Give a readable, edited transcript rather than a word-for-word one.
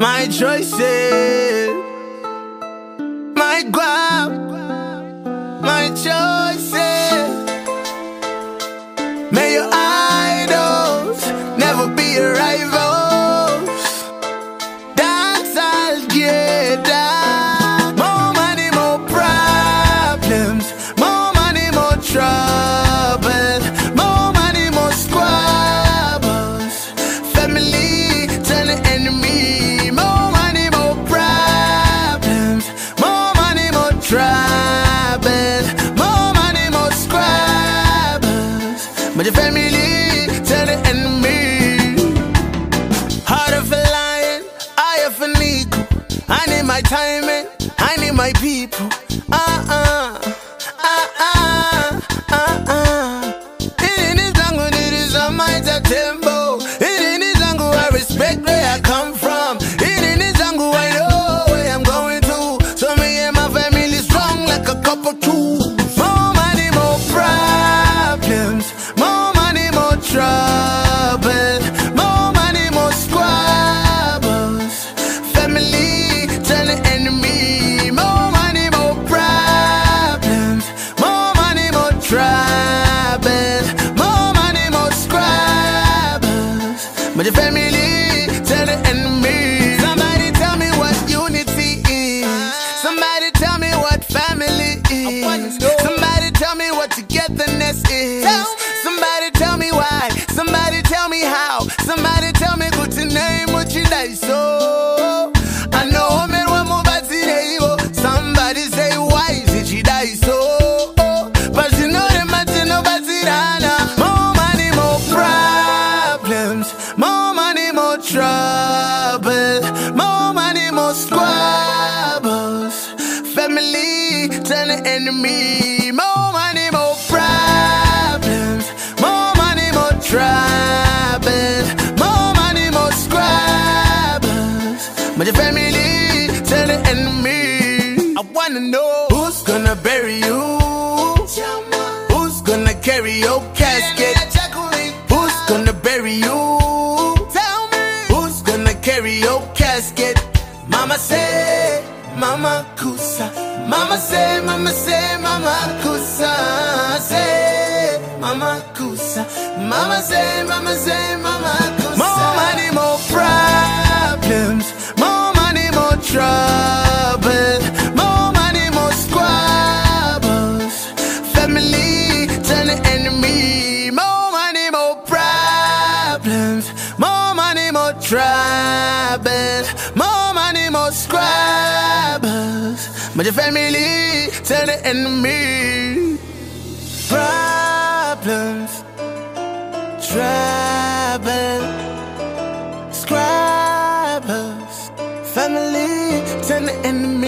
My choices, my guap, my choices. May your idols never be your rivals. Dance, I'll get down. More money, more problems. More money, more trouble. More money, more squabbles. Family turn to enemy. More money, more problems. More money, more trouble. More money, more squabbles. But your family turn to enemy. Heart of a lion, eye of an eagle. I need my timing, I need my people. It is jungle, it is on my tempo. It is jungle, I respect where I come from. It is jungle, I know where I'm going to. So me and my family strong like a couple tools. More money, more problems. More money, more trouble. More money, more squabbles. Family turn to enemy. More money, more problems. More money, more trouble. More money, more squabbles. But your family turn to enemy. Somebody tell me what unity is. Somebody tell me what family is. Somebody tell me what togetherness is. Somebody tell me why. Somebody tell me how. Somebody tell me good to name what you like so. I know men want more bad today. Somebody say why did she die so? But you know them much no bad More money, more problems. More money, more trouble. More money, more squabbles. Family turn to enemy. More money, more problems. More money, more trouble. More money, more squabbles. But your family turn to enemy. I wanna know who's gonna bury you. Who's gonna carry your casket? Who's gonna bury you? Tell me who's gonna carry your casket? Mama say, Mama Kusa. Mama say, Mama say, Mama Kusa. Say, Mama Kusa. Mama say, Mama say, Mama Kusa. More money, more problems. More money, more trouble. More money, more squabbles. Family turn to enemy. More money, more problems. More money, more trouble. More money, more squabbles. But your family turn to enemy. Problems, trouble, squabbles. Family turn to enemy.